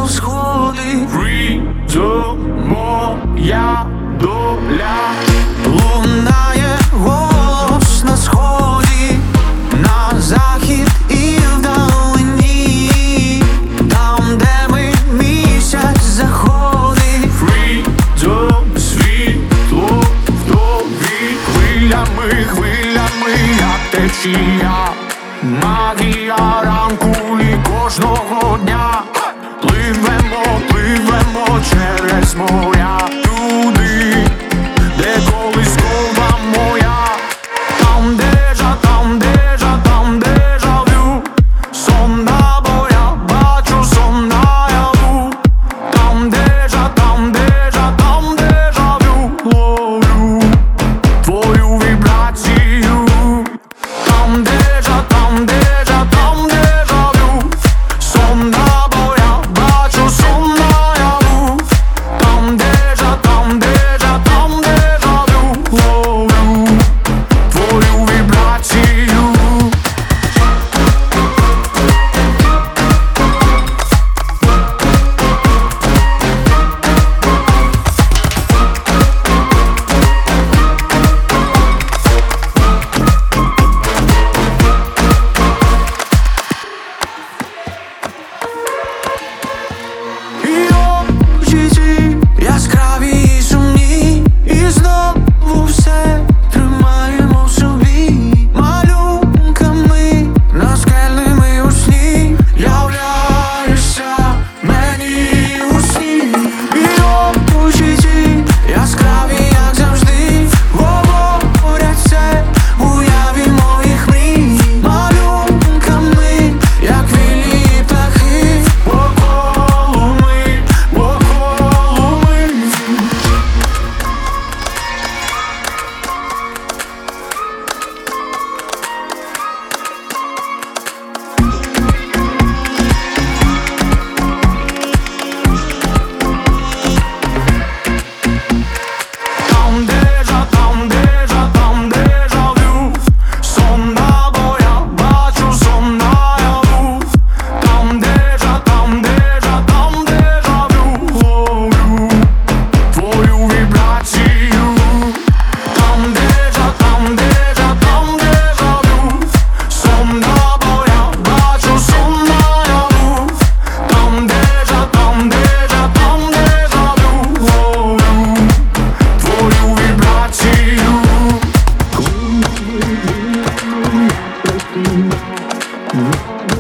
на сходи. Freedom, моя доля. Лунає голос на сході, на захід і вдалині, там, де ми місяць заходить. Freedom, світло вдові. Хвилями, хвилями, як течія. Магія ранку і кожного дня. Пливемо, пливемо через моря. Туди, де колискова моя. Там дежа, там дежа, там дежавю. Сон набоя, бачу сон наяву. Там дежа, там дежа, там дежавю. Ловлю твою вібрацію. Там дежа, там дежа, там дежавю. Сон набоя, бачу сон наяву. Там дежа, там дежа, там дежавю. Ловлю твою вібрацію. І очі ці яскраві і сумні, і знову все тримаємо в собі. Малюнками наскельними у сні являєшся мені у сні. І очі ці яскраві, як завжди, говорять це в уяві моїх мрій. Малюнками, як вільні птахи, по колу ми, по колу ми. Там дежа, там дежа, там дежавю. Сон набоя, бачу сон наяву. Там дежа, там дежа, там дежавю. Ловлю твою вібрацію. Там дежа, там дежа, там дежавю. Сон набоя, бачу сон наяву. Там дежа, там дежа, там дежавю. Ловлю твою вібрацію. Thank you.